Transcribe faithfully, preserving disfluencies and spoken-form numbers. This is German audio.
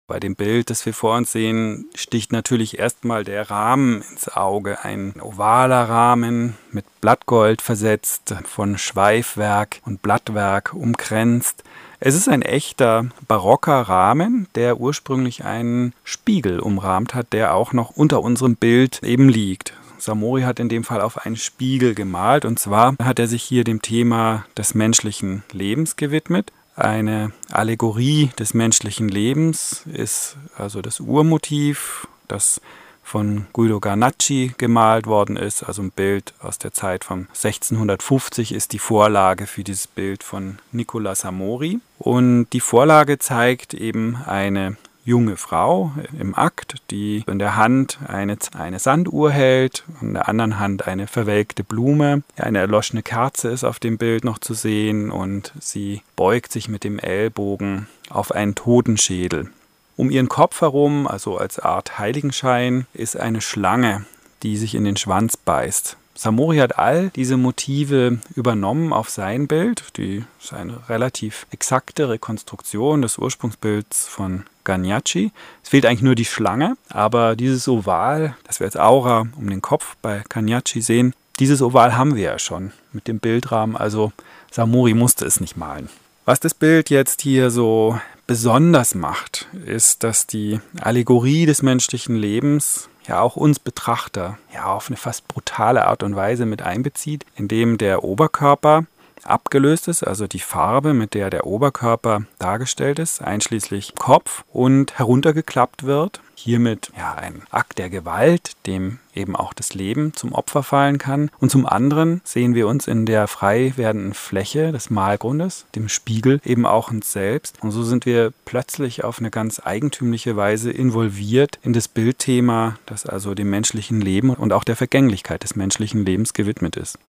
Bei dem Bild, das wir vor uns sehen, sticht natürlich erstmal der Rahmen ins Auge. Ein ovaler Rahmen mit Blattgold versetzt, von Schweifwerk und Blattwerk umkränzt. Es ist ein echter barocker Rahmen, der ursprünglich einen Spiegel umrahmt hat, der auch noch unter unserem Bild eben liegt. Samori hat in dem Fall auf einen Spiegel gemalt, und zwar hat er sich hier dem Thema des menschlichen Lebens gewidmet. Eine Allegorie des menschlichen Lebens ist also das Urmotiv, das von Guido Garnacci gemalt worden ist. Also ein Bild aus der Zeit von sechzehnhundertfünfzig ist die Vorlage für dieses Bild von Nicola Samori. Und die Vorlage zeigt eben eine junge Frau im Akt, die in der Hand eine, eine Sanduhr hält, in der anderen Hand eine verwelkte Blume. Eine erloschene Kerze ist auf dem Bild noch zu sehen und sie beugt sich mit dem Ellbogen auf einen Totenschädel. Um ihren Kopf herum, also als Art Heiligenschein, ist eine Schlange, die sich in den Schwanz beißt. Samori hat all diese Motive übernommen auf sein Bild. Die ist eine relativ exakte Rekonstruktion des Ursprungsbilds von Garnacci. Es fehlt eigentlich nur die Schlange, aber dieses Oval, das wir als Aura um den Kopf bei Garnacci sehen, dieses Oval haben wir ja schon mit dem Bildrahmen, also Samori musste es nicht malen. Was das Bild jetzt hier so besonders macht, ist, dass die Allegorie des menschlichen Lebens ja auch uns Betrachter ja auf eine fast brutale Art und Weise mit einbezieht, indem der Oberkörper abgelöst ist, also die Farbe, mit der der Oberkörper dargestellt ist, einschließlich Kopf, und heruntergeklappt wird. Hiermit ja ein Akt der Gewalt, dem eben auch das Leben zum Opfer fallen kann. Und zum anderen sehen wir uns in der frei werdenden Fläche des Malgrundes, dem Spiegel, eben auch uns selbst. Und so sind wir plötzlich auf eine ganz eigentümliche Weise involviert in das Bildthema, das also dem menschlichen Leben und auch der Vergänglichkeit des menschlichen Lebens gewidmet ist.